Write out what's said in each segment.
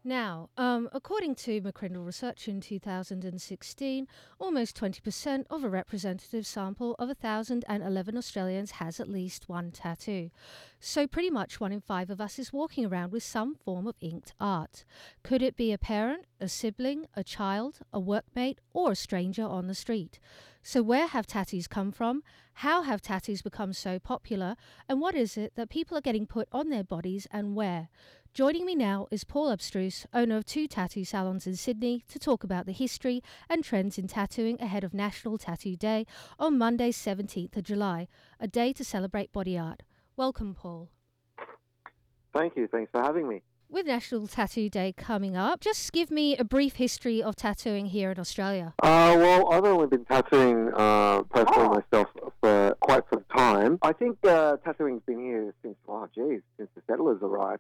Now, according to McCrindle Research in 2016, almost 20% of a representative sample of 1,011 Australians has at least one tattoo. So pretty much 1 in 5 of us is walking around with some form of inked art. Could it be a parent, a sibling, a child, a workmate, or a stranger on the street? So where have tattoos come from? How have tattoos become so popular? And what is it that people are getting put on their bodies and where? Joining me now is Paul Abstruse, owner of 2 tattoo salons in Sydney, to talk about the history and trends in tattooing ahead of National Tattoo Day on Monday 17th of July, a day to celebrate body art. Welcome, Paul. Thank you. Thanks for having me. With National Tattoo Day coming up, just give me a brief history of tattooing here in Australia. Well, I've only been tattooing personally myself for quite some time. I think tattooing's been here since the settlers arrived.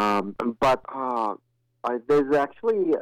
There's actually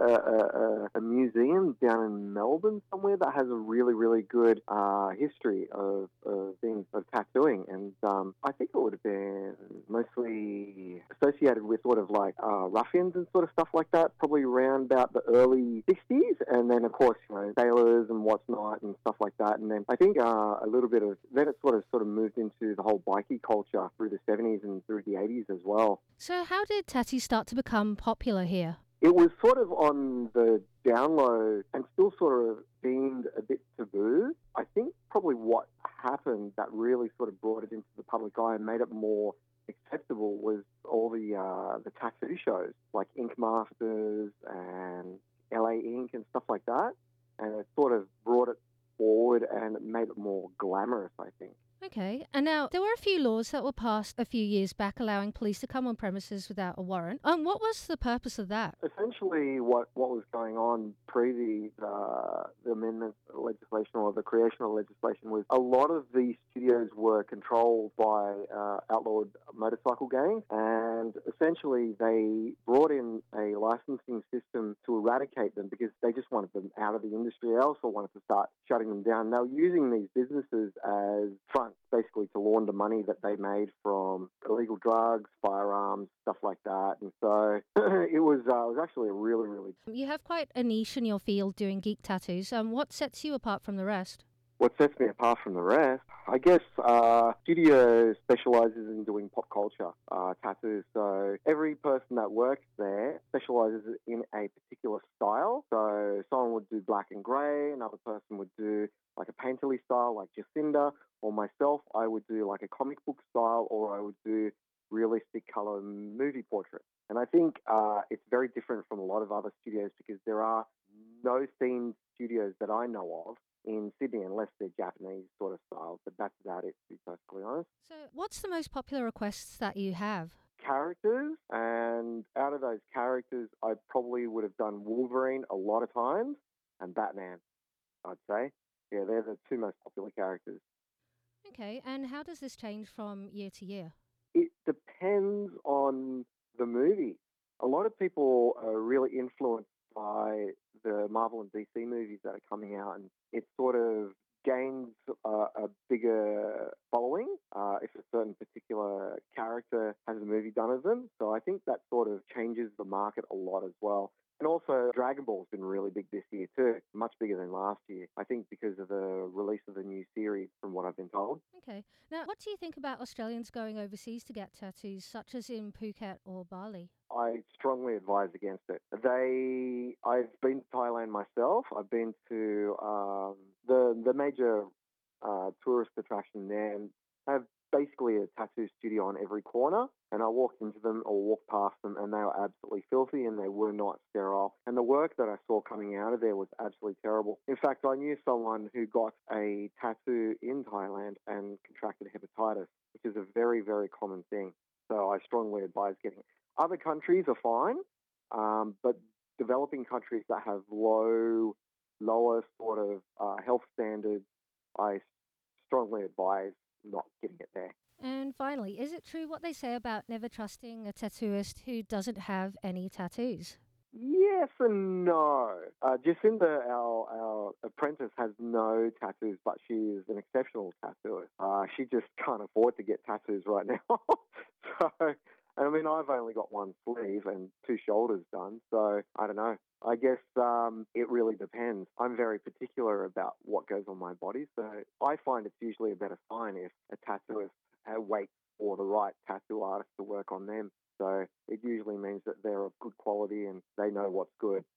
a museum down in Melbourne somewhere that has a really, really good history of tattooing, and I think it would have been mostly associated with sort of like ruffians and sort of stuff like that, probably around about the early 60s, and then of course, sailors and whatnot and stuff like that, and then I think a little bit of, then it sort of moved into the whole bikie culture through the 70s and through the 80s as well. So how did tattoos start to become popular here? It was sort of on the down low and still sort of deemed a bit taboo. I think probably what happened that really sort of brought it into the public eye and made it more acceptable was all the tattoo shows like Ink Masters and LA Ink and stuff like that. And it sort of brought it forward and it made it more glamorous, I think. Okay, and now there were a few laws that were passed a few years back allowing police to come on premises without a warrant. What was the purpose of that? Essentially, what was going on pre the amendment legislation or the creation of legislation was a lot of these studios were controlled by outlawed motorcycle gangs, and essentially they brought in a licensing system to eradicate them because they just wanted them out of the industry. They also wanted to start shutting them down. They were using these businesses as fronts, basically to launder money that they made from illegal drugs, firearms, stuff like that. And so it was actually a really, really... You have quite a niche in your field doing geek tattoos. What sets you apart from the rest? What sets me apart from the rest, I guess, studio specialises in doing pop culture tattoos. So every person that works there specialises in a particular style. So someone would do black and grey, another person would do like a painterly style like Jacinda, or myself, I would do like a comic book style, or I would do realistic colour movie portraits. And I think it's very different from a lot of other studios because there are no themed studios that I know of in Sydney, unless they're Japanese sort of styles, but that's about it, to be perfectly honest. So what's the most popular requests that you have? Characters, and out of those characters, I probably would have done Wolverine a lot of times, and Batman, I'd say. Yeah, they're the 2 most popular characters. Okay, and how does this change from year to year? It depends on the movie. A lot of people are really influenced by the Marvel and DC movies that are coming out, and it sort of gains a bigger following if a certain particular character has a movie done of them. So I think that sort of changes the market a lot as well. And also, Dragon Ball's been really big this year too, much bigger than last year, I think because of the release of the new series, from what I've been told. Okay. Now, what do you think about Australians going overseas to get tattoos, such as in Phuket or Bali? I strongly advise against it. I've been to Thailand myself. I've been to the major tourist attraction there, and have basically a tattoo studio on every corner. And I walked into them or walked past them, and they were absolutely filthy, and they were not sterile. And the work that I saw coming out of there was absolutely terrible. In fact, I knew someone who got a tattoo in Thailand and contracted hepatitis, which is a very, very common thing. So I strongly advise getting it. Other countries are fine, but developing countries that have lower sort of health standards, I strongly advise not getting it there. And finally, is it true what they say about never trusting a tattooist who doesn't have any tattoos? Yes and no. Jacinda, our apprentice, has no tattoos, but she is an exceptional tattooist. She just can't afford to get tattoos right now. So And I mean, I've only got one sleeve and two shoulders done, so I don't know. I guess it really depends. I'm very particular about what goes on my body, so I find it's usually a better sign if a tattooist waits for the right tattoo artist to work on them. So it usually means that they're of good quality and they know what's good.